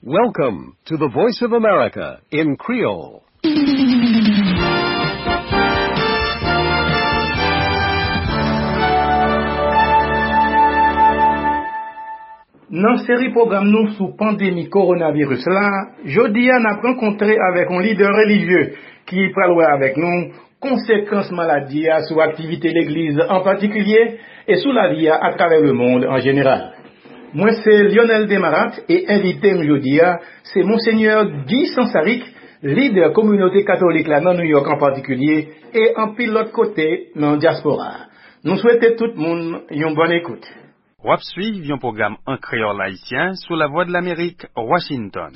Welcome to the Voice of America in Creole. Dans série programme nous sous pandémie coronavirus là, jodi on a rencontré avec un leader religieux qui parle avec nous conséquences maladie sur l'activité de l'église en particulier et sur la vie à travers le monde en général. Moi c'est Lionel Desmarat et invité aujourd'hui c'est monseigneur Guy Sansaric, leader communauté catholique là dans New York en particulier et en pile l'autre côté dans diaspora. Nous souhaitons tout le monde une bonne écoute. Wap suivi un programme en créole haïtien sous la voix de l'Amérique, Washington.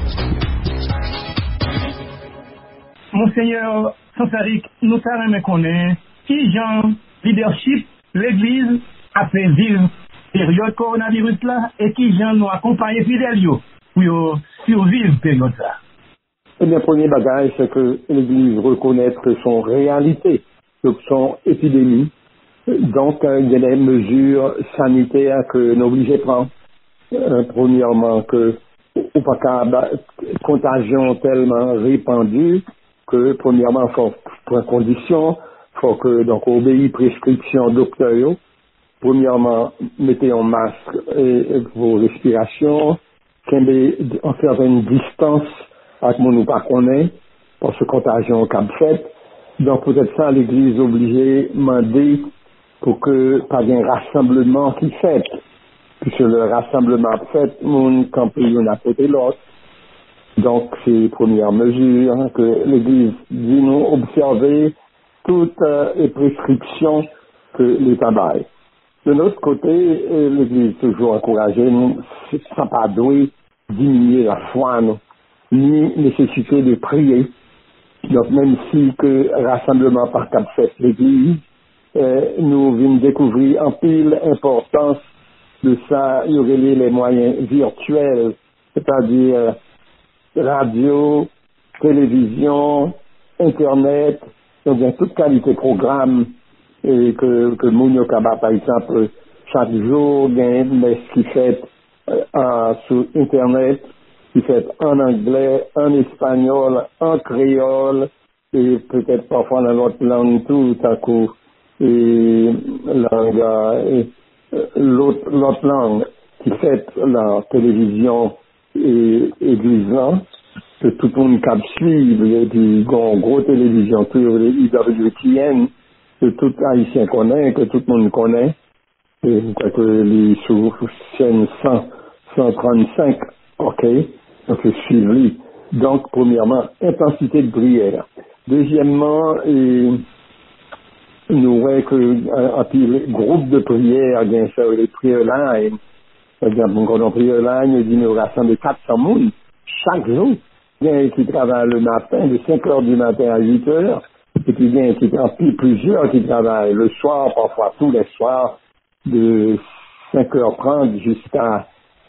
Monseigneur Sansaric, nous savons connaître qui genre leadership l'église a fait vivre période coronavirus là et qui gens nous accompagner fidèles pour survivre période là. Eh bien, premier bagage, c'est que l'Église reconnaît son réalité, son épidémie. Donc, il y a des mesures sanitaires que nous obligés de prendre. Premièrement, que ou pas qu'à contagion tellement répandue que premièrement, faut prendre condition, faut que donc obéir prescription docteur. Premièrement, mettez un masque et vos respirations, en faire une distance avec mon ou pas connaît, parce que contagion cap fait. Donc peut-être ça, l'église obligée demander pour que pas un rassemblement qui fait. Puisque le rassemblement fait, mon campé l'un à côté l'autre. Donc c'est première mesure hein, que l'église dit nous observer toutes les prescriptions que l'État baille. De l'autre côté, l'Église toujours encouragée, ça pas doit diminuer la foi, non, ni nécessité de prier. Donc même si que rassemblement par cap fait l'Église, nous venons découvrir en pile importance de ça, il y aurait les moyens virtuels, c'est-à-dire radio, télévision, Internet, donc bien toute qualité de programme et que Mounio Kaba, par exemple, chaque jour, il y a une messe qui fait sur Internet, qui fait en anglais, en espagnol, en créole, et peut-être parfois dans l'autre langue tout à coup, et l'autre langue qui fait la télévision et église, que tout le monde cap suivre, et puis, gros télévision, tout les IWTN, que tout haïtien connaît, que tout le monde connaît, et que les sous chaîne 135, ok, donc suivre. Donc, premièrement, intensité de prière. Deuxièmement, nous voyons que les groupes de prière, bien sûr, les prières line, par exemple, quand on prière line, il dit nous rassemblons 400 personnes chaque jour. Il y a qui travaillent le matin, de 5 heures du matin à 8 heures. Et puis bien, plusieurs qui travaillent le soir, parfois tous les soirs, de 5h30 jusqu'à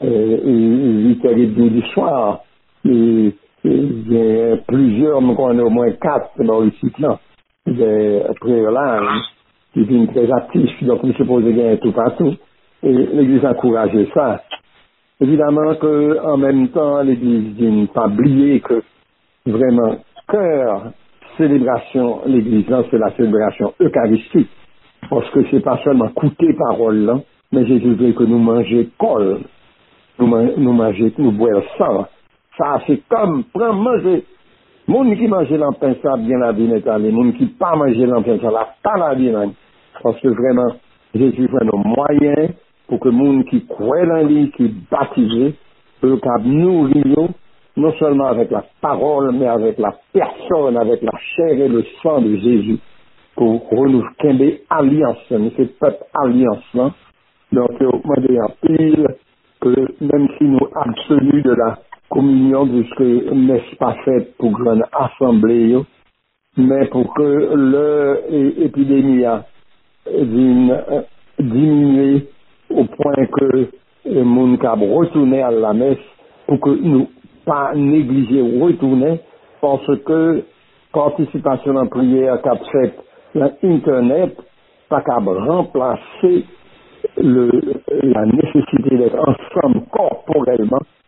8h30 du soir. Et il y a plusieurs, mais on a au moins 4 dans le site là, des prières qui viennent très actifs, donc nous supposons qu'il y a tout partout. Et l'Église encourage ça. Évidemment que en même temps, l'Église dit ne pas oublier que vraiment, cœur, célébration, l'église, c'est la célébration eucharistique. Parce que c'est pas seulement écouter parole, là, mais Jésus veut que nous mangions col, nous boire sang. Ça, c'est comme, prendre manger. Moun qui mange l'empin, ça, bien la vie n'est allée. Moun qui pas manger l'empin, ça, la pas la vie, là. Parce que vraiment, Jésus fait nos moyens pour que moun qui croit en lui, qui baptisé, peut nourrir non seulement avec la parole, mais avec la personne, avec la chair et le sang de Jésus, pour renouveler alliance, c'est peuple alliance, hein. Donc, moi, en pile, que même si nous absolus de la communion, puisque n'est pas fait pour grande assemblée, mais pour que l'épidémie vienne diminuer au point que le monde cap retourner à la messe, pour que nous pas négliger ou retourner, parce que participation en prière qu'a fait l'internet pas qu'à remplacer la nécessité d'être ensemble corporellement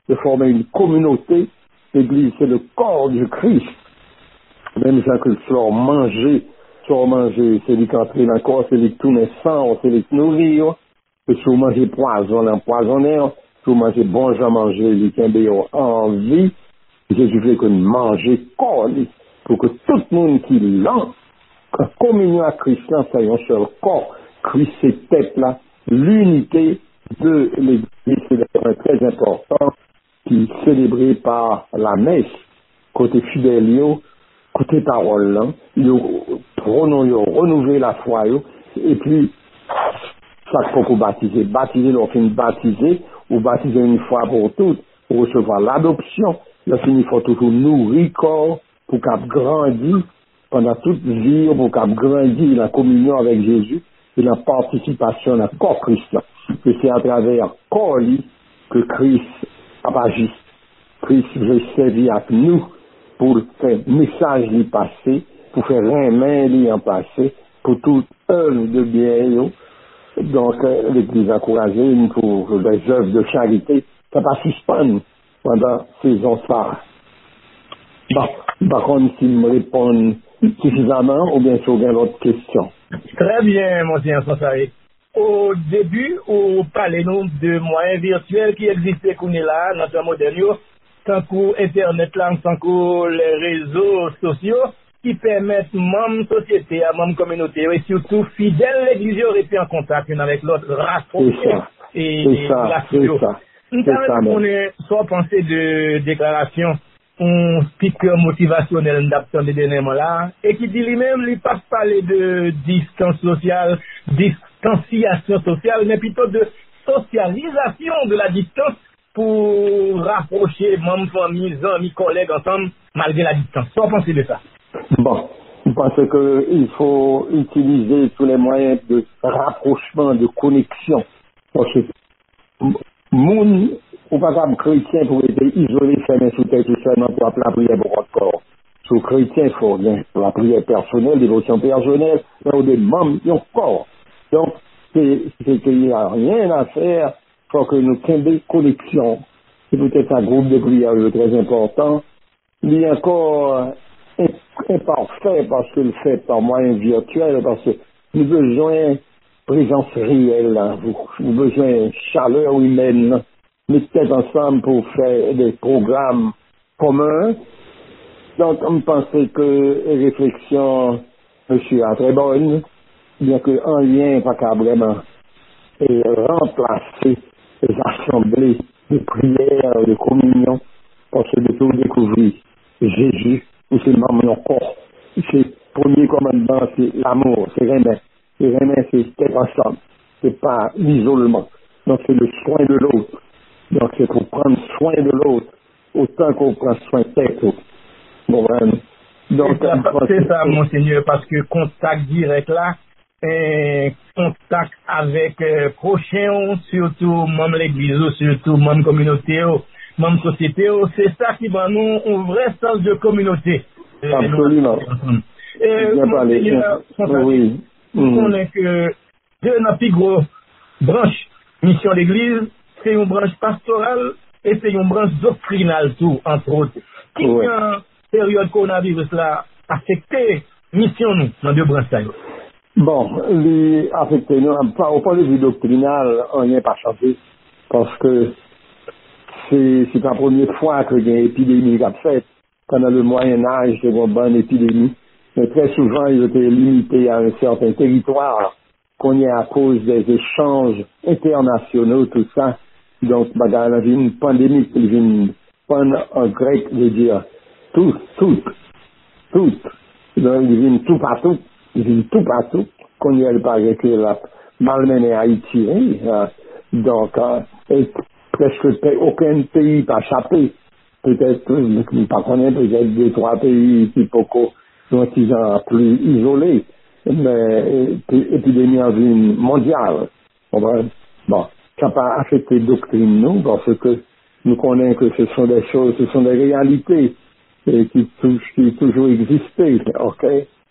de former une communauté. L'Église, c'est le corps du Christ. Même ça que tu leur manger, c'est lui qui entre dans le corps, c'est lui qui tourne sang, c'est lui qui nourrit. Et si vous mangez poison, l'empoisonneur, si vous mangez bon, j'ai mangé, lui qui a envie, Jésus fait que manger corps, pour que tout le monde qui l'a, en communion à Christ, là, c'est un seul corps. Christ, c'est tête là, l'unité de l'Église, c'est un point très important, qui est célébré par la messe, côté fidèle, côté parole, là, renouveler la foi, et puis, chaque fois qu'on baptiser, l'on finit baptiser, ou baptiser une fois pour toutes, pour recevoir l'adoption, là, il faut toujours nourrir corps, pour qu'on grandisse, pendant toute vie, pour qu'on grandisse la communion avec Jésus, et la participation à corps Christ, là. Que c'est à travers corps, que Christ a agi. Christ veut servir avec nous, pour faire message lui passer, pour faire un main lui en passer, pour toute œuvre de bien. Donc, l'Église a encouragé pour des œuvres de charité, ça va suspendre pendant saison ça. Bon, par contre, s'il me répond suffisamment, ou bien si vous avez d'autres questions. Très bien, monsieur Sansari. Au début, vous parlez-nous de moyens virtuels qui existaient qu'on est là, dans notre modèle, tant que Internet là, tant que les réseaux sociaux qui permettent même société, même communauté, et surtout fidèles l'Église aurait été en contact avec l'autre rapproché et la studio. Nous avons soit pensé de déclaration, un speaker motivationnel d'absence de dernièrement là, et qui dit lui-même, il passe parler de distance sociale, distanciation sociale, mais plutôt de socialisation de la distance pour rapprocher même famille, amis, collègues ensemble, malgré la distance. Soit pensez de ça. Bon, je pense qu'il faut utiliser tous les moyens de rapprochement, de connexion. Parce que moun, ou pas comme chrétien pour être isolé, fermé sous tête tout seulement pour appeler la prière pour votre corps. Sous chrétien, il faut bien la prière personnelle, dévotion personnelle, mais au des membres, ils ont corps. Donc, c'est qu'il n'y a rien à faire, il faut que nous ayons des connexions. C'est peut-être un groupe de prière très important. Il y a encore imparfait parce que le fait par moyen virtuel, parce que nous avons besoin de présence réelle, hein. Vous avez besoin de chaleur humaine, hein. Mais peut-être ensemble pour faire des programmes communs. Donc, on pensait que la réflexion, monsieur, est très bonne, bien qu'en lien, pas qu'à vraiment remplacer les assemblées de prière, de communion, parce que de tout découvrir Jésus, ou c'est le membre de corps. C'est le premier commandement, c'est l'amour, c'est Rémin. Et Rémin, c'est être ensemble. C'est pas l'isolement. Donc, c'est le soin de l'autre. Donc, c'est pour prendre soin de l'autre, autant qu'on prend soin de tête. Bon, donc, c'est ça, monseigneur, parce que contact direct là, contact avec prochain, surtout même l'église, surtout même communauté, même société, c'est ça qui va nous un vrai sens de communauté. Absolument. Oui. Nous connaissons que deux de nos plus gros branches mission d'église, c'est une branche pastorale et c'est une branche doctrinale tout, entre autres. Qui en période coronavirus là affecté mission nous dans deux branches là? Bon, les affectés nous, au point de vue doctrinal, on n'y est pas changé parce que c'est la première fois que il y a une épidémie qui a fait. Pendant le Moyen-Âge, il y a une bonne épidémie. Mais très souvent, ils étaient limités à un certain territoire qu'on y a à cause des échanges internationaux, tout ça. Donc, il y a une pandémie, une en grec veut dire tout. Donc, il vient tout partout. Il vient tout partout. Qu'on y a pas que la malmené Haïti. Donc, presque aucun pays n'a échappé. Peut-être, pas connaître, peut-être 2-3 pays qui sont plus isolés. Mais épidémie en vie mondiale. Bon, ça n'a pas affecté la doctrine, nous, parce que nous connaissons que ce sont des choses, ce sont des réalités qui toujours existé, ok?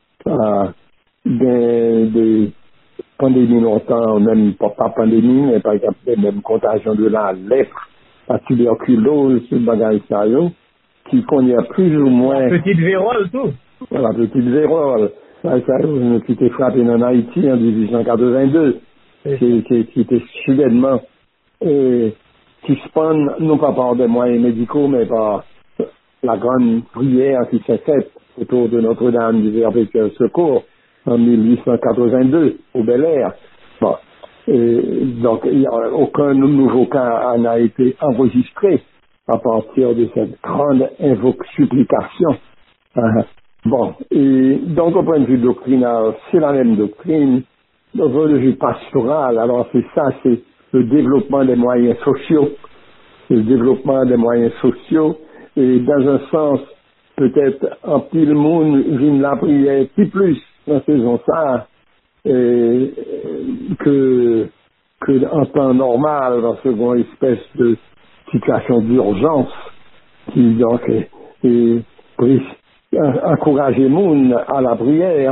Des pandémies longtemps, même pas pandémie, mais par exemple, même contagion de la lèpre, la tuberculose, le bagage ça, qui connaît plus ou moins... La petite vérole, tout. La petite vérole. Ça, qui était frappé en Haïti en 1882, qui était soudainement, qui se prend non pas par des moyens médicaux, mais par la grande prière qui s'est faite autour de Notre-Dame du Perpétuel Secours en 1882 au Bel-Air. Bon. Donc, aucun nouveau cas n'a été enregistré à partir de cette grande supplication. Bon, et donc au point de vue doctrinal, c'est la même doctrine. Au point de vue pastoral, alors c'est ça, c'est le développement des moyens sociaux. Le développement des moyens sociaux, et dans un sens, peut-être en pile monde, vient la prière plus dans saison ça, que en temps normal, dans ce grand espèce de situation d'urgence, qui donc encourager les gens à la prière,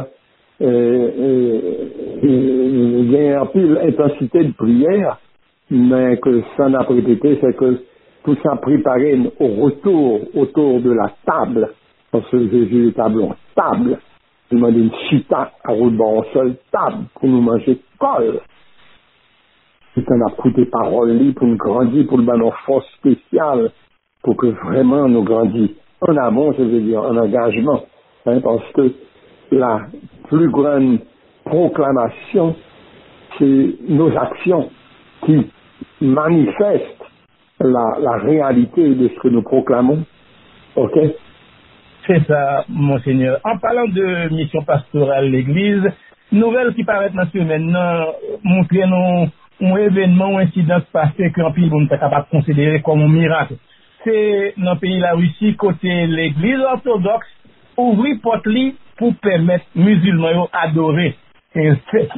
il y a un pile intensité de prière, mais que ça n'a pas répété, c'est que tout ça préparé au retour autour de la table, parce que Jésus est en table. Il m'a dit une chita à rouler en seule table pour nous manger colle. C'est un coup des paroles pour nous grandir, pour nous donner une force spéciale, pour que vraiment nous grandissions. En amont, je veux dire, en engagement, parce que la plus grande proclamation, c'est nos actions qui manifestent la réalité de ce que nous proclamons. OK? C'est ça, Monseigneur. En parlant de mission pastorale de l'Église, nouvelle qui paraît dans ce maintenant, montrer nous un événement ou incident passé qu'en pile on est capable de considérer comme un miracle. C'est dans le pays de la Russie, côté l'Église orthodoxe, ouvrir porte pour permettre aux musulmans d'adorer et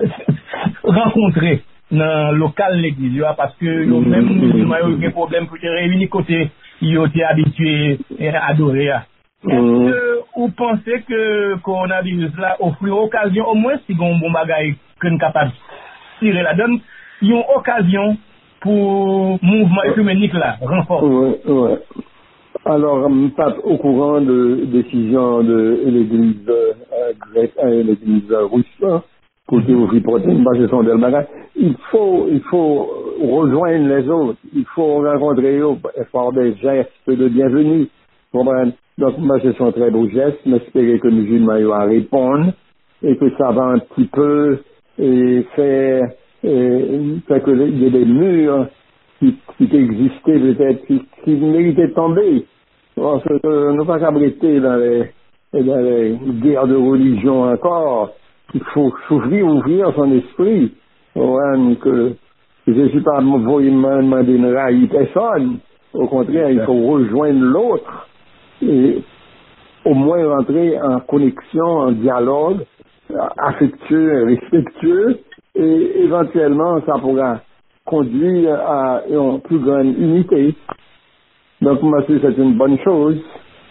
rencontrer dans le local de l'Église, parce que même les musulmans ont des problèmes pour se réunir côté, ils ont été habitués à adorer. Est-ce que vous pensez que le coronavirus là offre une occasion, au moins si on a un bon bagage que nous sommes capables de tirer la donne, il y a une occasion pour le mouvement écuménique là, renforcer? Oui. Alors, je ne suis pas au courant de décision de l'Église grecque et l'Église russe pour ouvrir protéines, parce que ce sont des bagages. Il faut rejoindre les autres, il faut rencontrer eux, faire des gestes de bienvenue. Donc, moi, ce sont très beaux gestes, mais j'espère que les musulmans vont répondre et que ça va un petit peu faire qu'il y ait des murs qui existaient peut-être, qui méritaient de tomber. Parce que nous ne pouvons pas abriter dans les guerres de religion encore. Il faut ouvrir son esprit. Que je ne suis pas demander une raille personne. Au contraire, il faut rejoindre l'autre et au moins rentrer en connexion, en dialogue affectueux, respectueux, et éventuellement ça pourra conduire à une plus grande unité. Donc moi je c'est une bonne chose.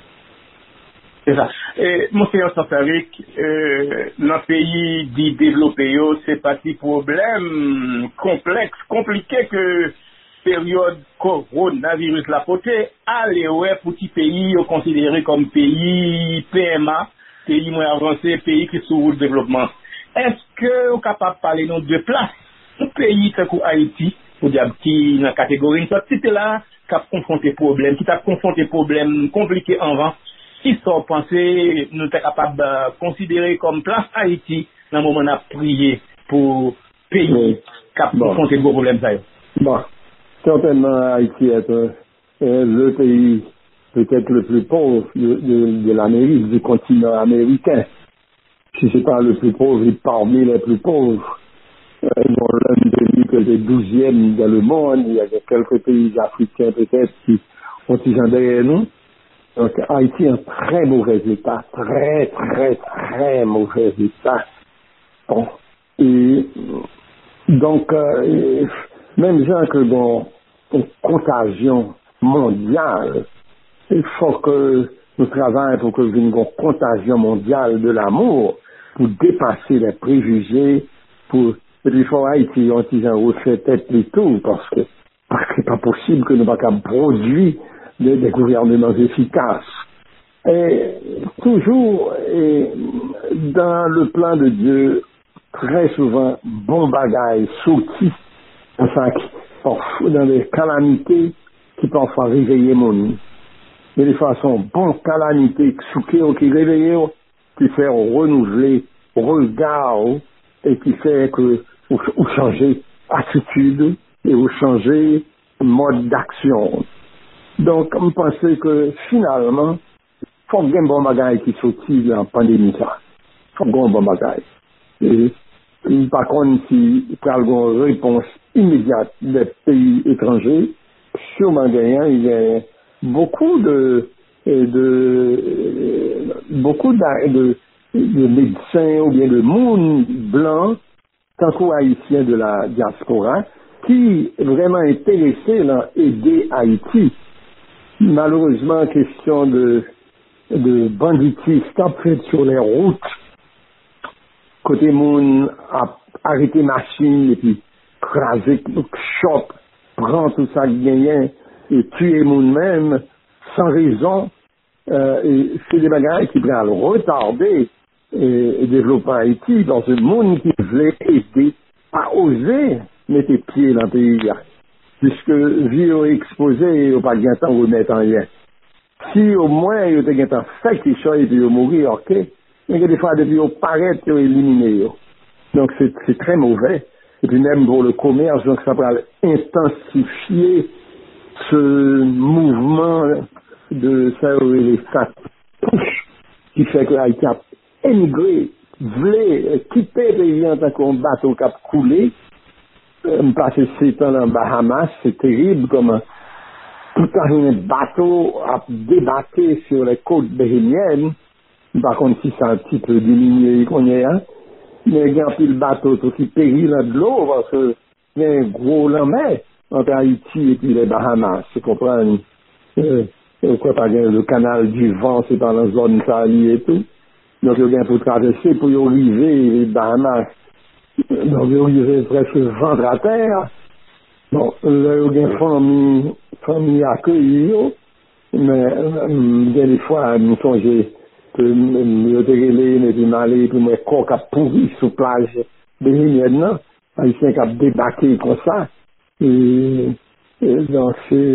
C'est ça. Monseigneur Sansarik, dans le pays dit développé, c'est pas un problème complexe, compliqué que période coronavirus la potée, aller pour petit pays considéré comme pays PMA, pays moins avancé, pays qui sous le développement. Est-ce que vous êtes capable de parler de deux places, un pays comme Haïti, pour dire qui dans la catégorie, si tu là, qui a confronté problème, qui t'a confronté problème compliqué en vent, qui sont pensés, nous sommes capables de considérer comme place Haïti dans le moment où on a prié pour pays qui a confronté de gros problèmes. Bon, certainement Haïti est le pays peut-être le plus pauvre de l'Amérique, du continent américain. Si ce n'est pas le plus pauvre, il est parmi les plus pauvres. Dans l'un pays que c'est 12e dans le monde, il y a quelques pays africains peut-être qui ont derrière nous. Donc Haïti est un très mauvais état, très mauvais état. Bon. Et donc, même gens que dans une contagion mondiale, il faut que nous travaillions pour que nous ayons une contagion mondiale de l'amour, pour dépasser les préjugés, et puis il faut Haïti, on dit refait tête et tout, parce que parce que c'est pas possible que nous pas qu'à produire des gouvernements efficaces. Et toujours, dans le plan de Dieu, très souvent, bon bagaille, sorti, enfin, dans des calamités qui parfois réveillent mon monde. Mais de façon, bonne calamité, qui réveille, qui fait renouveler regard, et qui fait que vous changez attitude, et vous changez mode d'action. Donc, on pensait que finalement, faut qu'il y ait un bon bagage qui sortit en pandémie, ça. Faut qu'il y ait un bon bagage. Et, par contre, si il y a une réponse immédiate des pays étrangers, sûrement il y a beaucoup de médecins ou bien de monde blanc, tant qu'haïtiens de la diaspora, qui est vraiment intéressés à aider Haïti. Malheureusement, question de banditisme fait sur les routes, côté monde a arrêté machine et puis craser shop, prend tout ça gagnant et tuer monde même sans raison, et c'est des bagages qui prennent retarder et développer Haïti dans un monde qui voulait aider à oser mettre pied dans le pays, puisque vie exposé, il n'y a pas de temps de remettre en rien. Si au moins il y a des gens fait quelque chose et puis ils mourir, ok, mais des fois depuis ils paraissent éliminés. Donc c'est très mauvais. Et puis même pour le commerce, donc ça va intensifier ce mouvement de ça les push qui fait que Haïti a émigré, voulait quitter le pays en tant qu'un bateau qui a coulé, passer 7 ans dans Bahamas, c'est terrible comme tout un bateau a débarqué sur les côtes bahamiennes. Par contre, si c'est un petit peu diminué, qu'on y a, mais il y a un le bateau tout qui périt là de l'eau parce qu'il y a un gros lambert entre Haïti et puis les Bahamas. Tu comprends? Quoi, par exemple, le canal du vent, c'est dans la zone Sali et tout. Donc, il y a pour traverser, pour y arriver les Bahamas. Donc, il y arriver presque ventre à terre. Bon, il y a une famille accueillie, mais des fois, nous songeons que nous avons été malés, puis moi, corps qui pourri sur la plage de l'Union, Haïtien qui a débarqué comme ça. Et donc,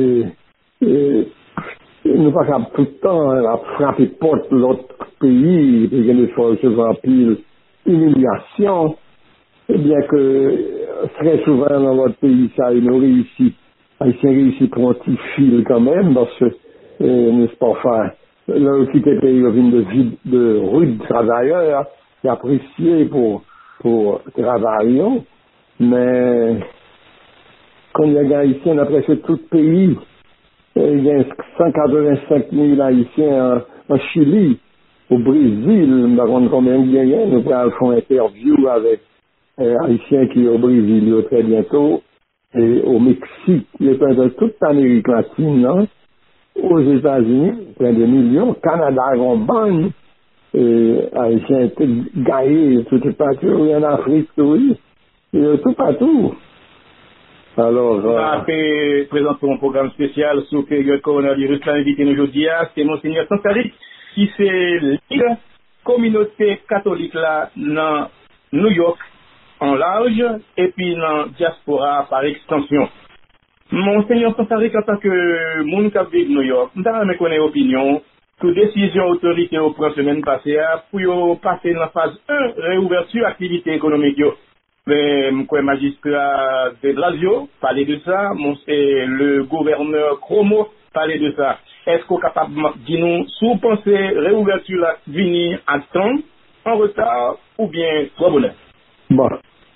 nous pas capable tout le temps à frapper porte de l'autre pays, et des fois, se en pile humiliation. Eh bien que très souvent dans votre pays, ça nous réussit. Haïtien réussit pour un petit fil quand même, parce que, n'est-ce pas, enfin, là, quitter le pays, de rudes travailleurs, et appréciés pour travailler, mais quand il y a des Haïtiens, après c'est tout le pays, il y a 185 000 Haïtiens en Chili, au Brésil, par contre, combien il y a, nous allons faire une interview avec Haïtiens qui est au Brésil très bientôt, et au Mexique, il est dans toute l'Amérique latine, hein, aux États-Unis, plein de millions, Canada, en banne, et Haïtiens gaillés, tout partout, en Afrique, oui, et tout partout. Alors, on a fait présenter un programme spécial sur le période coronavirus. L'invité aujourd'hui, c'est Monseigneur Sansarik, qui c'est la communauté catholique là, dans New York, en large, et puis dans diaspora par extension. Monseigneur Sansarik, en tant que monde qui vit New York, nous avons connaître opinion que décision autorité au prend semaine passée pour passer dans la phase 1, réouverture activité économique. Mais le magistrat de Blasio parlait de ça, et le gouverneur Cromo parlait de ça. Est-ce qu'on est capable de dire nous, si vous pensez réouverture là, venir à temps, en retard, ou bien trop bonheur? Bon.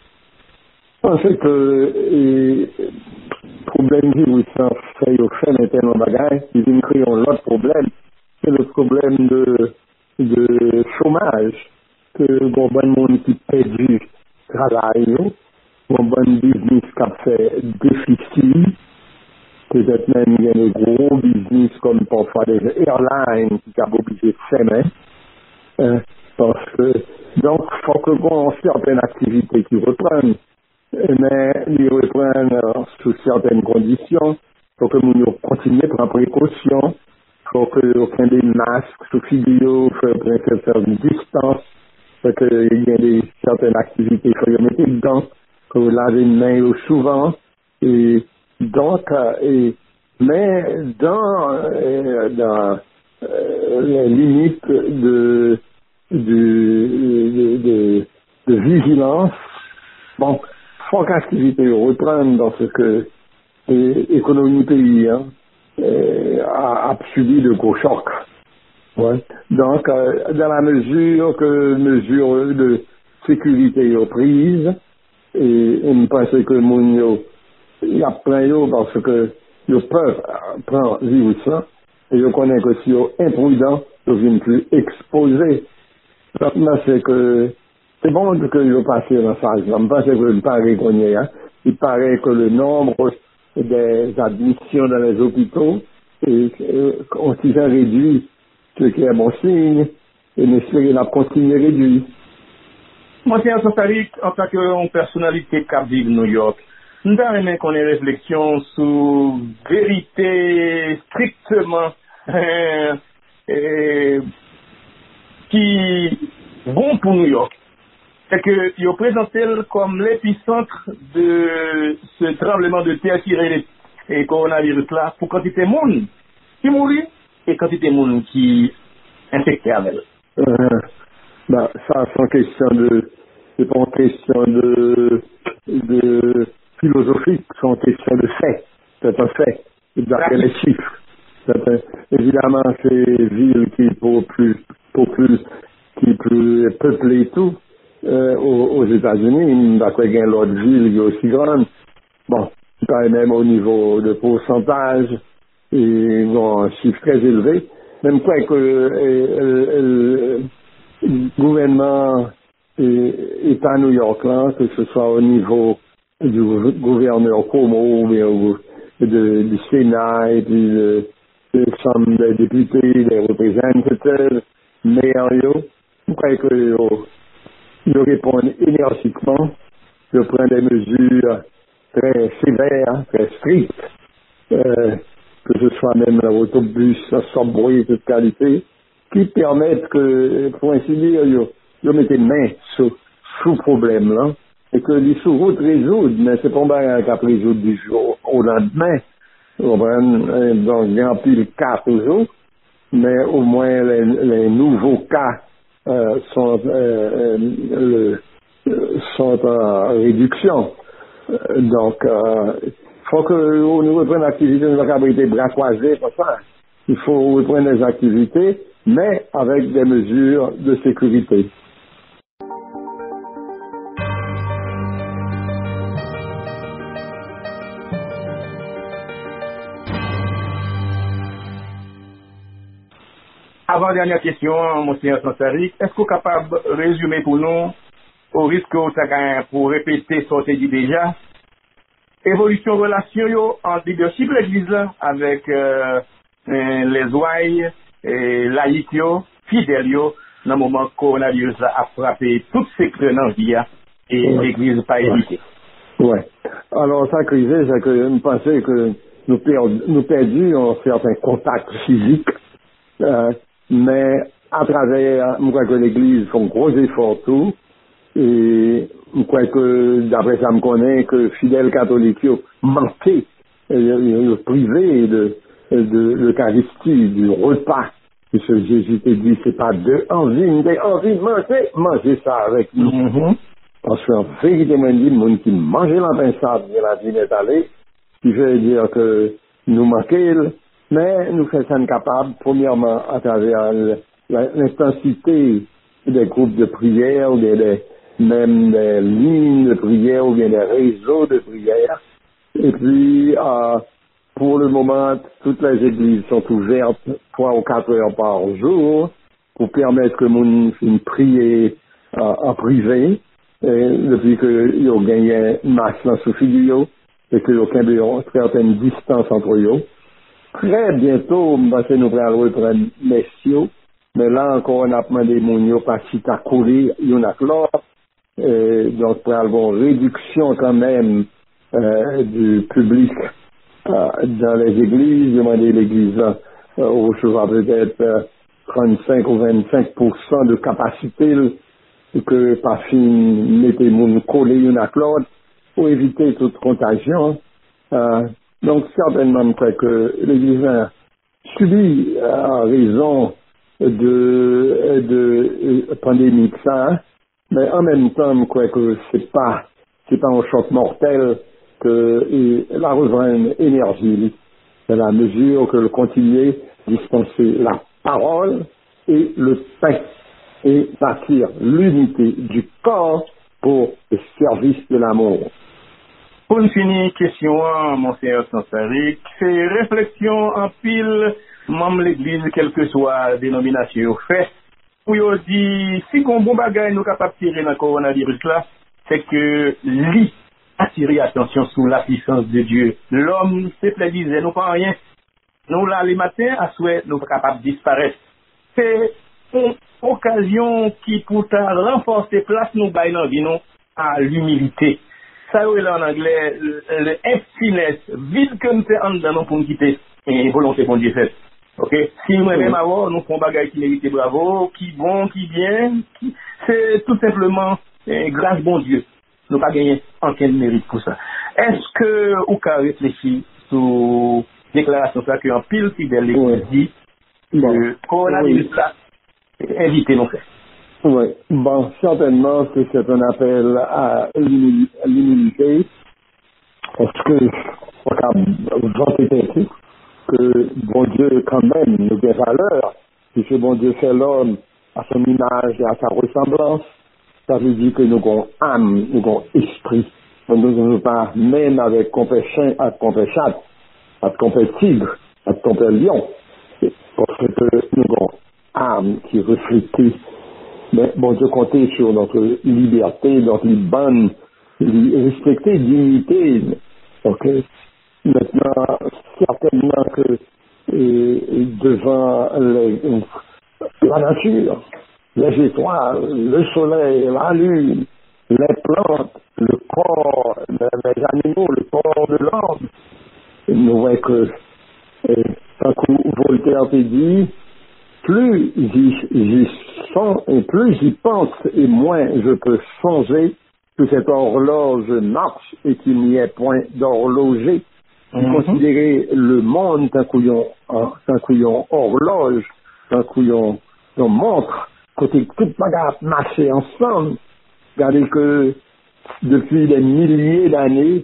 En fait, le problème du oui, ça fait au fait maintenant bagage, ils viennent créer un autre problème, c'est le problème de chômage, que le bon monde qui perd du travail, un bon business qui a fait déficit, peut-être même il y a des gros business comme parfois des airlines qui ont obligé de fermer, parce que, donc, il faut que qu'on certaines activités qui reprennent. mais ils reprennent sous certaines conditions. Faut que nous continuions à prendre précaution. Faut que aucun des masques sous vidéo, faut faire une distance. Faut qu'il y ait certaines activités, faut y mettre dedans, faut laver les mains souvent. Et donc, mais dans les limites de vigilance, bon, faut qu'activité reprenne dans ce que l'économie du pays a subi de gros chocs. Ouais. Donc, dans la mesure que mesures de sécurité sont prises, et on pense que mon il y a plein de parce que ils peuvent prendre le virus là, et je connais que si ils sont imprudents, ils viennent plus exposés. Maintenant, c'est que c'est bon que ils ont passé le message. Je pense que il paraît qu'on y est, hein. Il paraît que le nombre des admissions dans les hôpitaux est aussi réduit, ce qui est un bon signe, et n'espérons la continuer à réduire. Monsieur Sosari, en tant que personnalité qui vit New York, nous avons qu'on ait réflexion sur vérité strictement qui bon pour New York. C'est que il présenté comme l'épicentre de ce tremblement de terre qui est le coronavirus là pour quantité de monde qui mourit et quantité de monde qui infecté avec elle. Ça c'est pas une question de philosophique, c'est une question de fait. C'est un fait. D'après les chiffres. Évidemment, c'est villes qui plus peuplées et tout. Aux États-Unis, d'après l'autre ville qui est aussi grande. Bon, pas même au niveau de pourcentage, et bon, un chiffre très élevé. Même quoi que le gouvernement est à New York, là, que ce soit au niveau du gouverneur Cuomo, ou bien du Sénat, et puis de Chambre des députés, des représentants, maires, je crois que ils répondent énergiquement, ils prennent des mesures très sévères, très strictes, que ce soit même l'autobus, la subway de qualité, qui permettent que, pour ainsi dire, ils mettent les mains sous problème, là, et que les sous-routes résoudent, mais c'est pas bien qu'à résoudre du jour au lendemain. Donc, il y a un pile cas toujours, mais au moins les nouveaux cas sont en réduction. Donc, il faut que nous reprenions l'activité de la cabrité bras croisés, pour ça. Il faut reprendre les activités, mais avec des mesures de sécurité. Avant-dernière question, monsieur Sansari, est-ce que vous êtes capable de résumer pour nous, au risque pour répéter ce que dit déjà, évolution relation entre leadership de l'Église avec les ouailles et laïcs, fidèles, dans le moment que le coronavirus a frappé tout secteur dans la vie et l'Église pas évité. Ouais. Alors, ça crise, c'est que nous pensons que nous perdons un certain contact physique, mais à travers, je crois que l'Église fait un gros effort tout, et je crois que, d'après ça me connaît, que fidèles catholiques manquaient, privés de l'Eucharistie, du repas, que ce Jésus te dit, c'est pas envie de manger ça avec nous. Mm-hmm. Parce qu'en vérité, moi, je dis, monde qui mange la pain ça, la vie est allée, ce qui veut dire que nous manquons, mais nous faisons capable, premièrement, à travers l'intensité des groupes de prière, ou même des lignes de prière, ou bien des réseaux de prière. Et puis, pour le moment, toutes les églises sont ouvertes 3 ou 4 heures par jour pour permettre que nous prier en privé. Et depuis qu'ils ont gagné une masse dans ce figure, et qu'ils ont une certaine distance entre eux. Très bientôt, nous allons reprendre messieurs, mais là encore, on a demandé mon pas si à courir, il y en a l'autre, donc pour avoir une réduction quand même du public dans les églises, demander l'église au cheval peut-être 35 ou 25% de capacité que par fin mettez mon collé une à l'autre pour éviter toute contagion. Donc certainement que l'église a subi en raison de pandémie ça, mais en même temps je crois que c'est pas un choc mortel que la rejoindre énergie à la mesure que le continuer dispenser la parole et le pain et bâtir l'unité du corps pour le service de l'amour. Pour une finie question, Monseigneur Sansaric, c'est réflexion en pile, même l'église, quelle que soit la dénomination, fait, où il dit, si on bon bagage nous capable de tirer dans le coronavirus là, c'est que lui attirer attention sur la puissance de Dieu. L'homme, c'est plaisir, nous pas rien. Nous là, les matins, à souhait, nous sommes capables de disparaître. C'est une occasion qui pour renforcer place nous baillons à l'humilité. Ça est là en anglais, le emptiness, vide que nous sommes en dedans pour nous quitter et volonté pour Dieu fait. Ok? Si nous même avoir, nous faisons bagage qui mérite bravo, qui bon, qui bien, c'est tout simplement grâce bon Dieu. Nous pas gagné aucun mérite pour ça. Est-ce que vous avez réfléchi sur déclaration ça que en pile fidèle dit que coronavirus là éviter nos faits? Oui, bon, certainement que c'est un appel à l'humilité, parce que j'en suis que bon Dieu quand même nous fait valeur, puisque bon Dieu fait l'homme à son image et à sa ressemblance, ça veut dire que nous avons âme, nous avons esprit, nous ne sommes pas même avec compétition, à compétition, à tigre, à lion, parce que nous avons âme qui reflète. Mais bon Dieu comptait sur notre liberté, notre bonne, respecter dignité. Ok. Maintenant, certainement que devant la nature, les étoiles, le soleil, la lune, les plantes, le corps, les animaux, le corps de l'homme, nous voyons que, tant que Voltaire te dit, plus j'y sens et plus j'y pense et moins je peux songer que cette horloge marche et qu'il n'y ait point d'horloger. Considérer le monde d'un couillon horloge, d'un couillon montre, côté toute bagarre marcher ensemble. Regardez que depuis des milliers d'années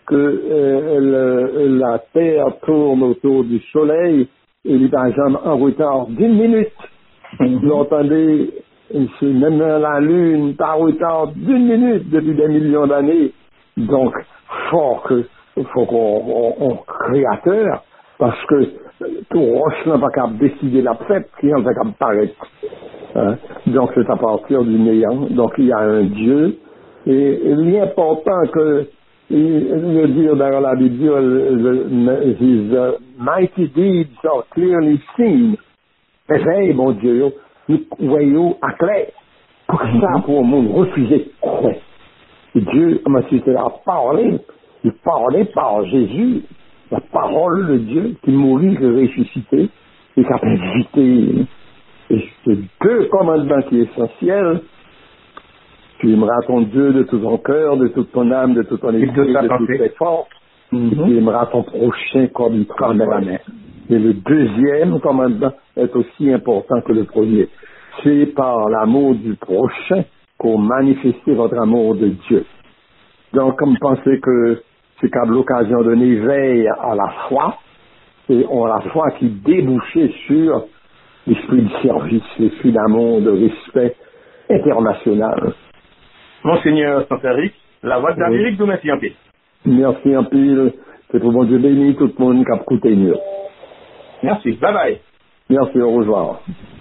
que la Terre tourne autour du Soleil et il est en retard d'une minute. Vous entendez, même la Lune est en retard d'une minute depuis des millions d'années. Donc, faut qu'on créateur, parce que tout roche n'a pas qu'à décider la fête, qui n'a pas qu'à paraître. Donc, c'est à partir du néant. Donc, il y a un Dieu. Et l'important que le dire dans la Bible, his mighty deeds are clearly seen. Mais mon Dieu, nous voyons à clair. Pour ça, pour le monde refuser de croire. Dieu, il a parlé. Il parlait par Jésus, la parole de Dieu, qui mourit, qui ressuscité, et qui a invité. Et c'est deux commandements qui sont essentiels. Tu aimeras ton Dieu de tout ton cœur, de toute ton âme, de tout ton esprit, de toutes tes forces. Et tu aimeras ton prochain comme toi-même. Et le deuxième commandement est aussi important que le premier. C'est par l'amour du prochain qu'on manifeste votre amour de Dieu. Donc, comme pensez que c'est comme l'occasion d'un éveil à la foi, et on a la foi qui débouchait sur l'esprit de service, l'esprit d'amour, de respect international. Monseigneur Sansaric, la voix d'Amérique, nous merci en pile. Merci en pile. C'est pour bon Dieu béni tout le monde qui a écouté mieux. Merci. Bye bye. Merci, au revoir.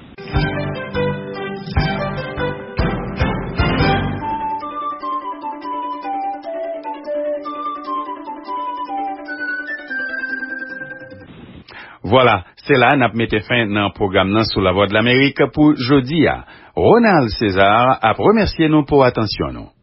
Voilà, c'est là n'a mis fin dans le programme sur la Voix de l'Amérique pour jeudi. Ronald César a remercié nous pour attention nous.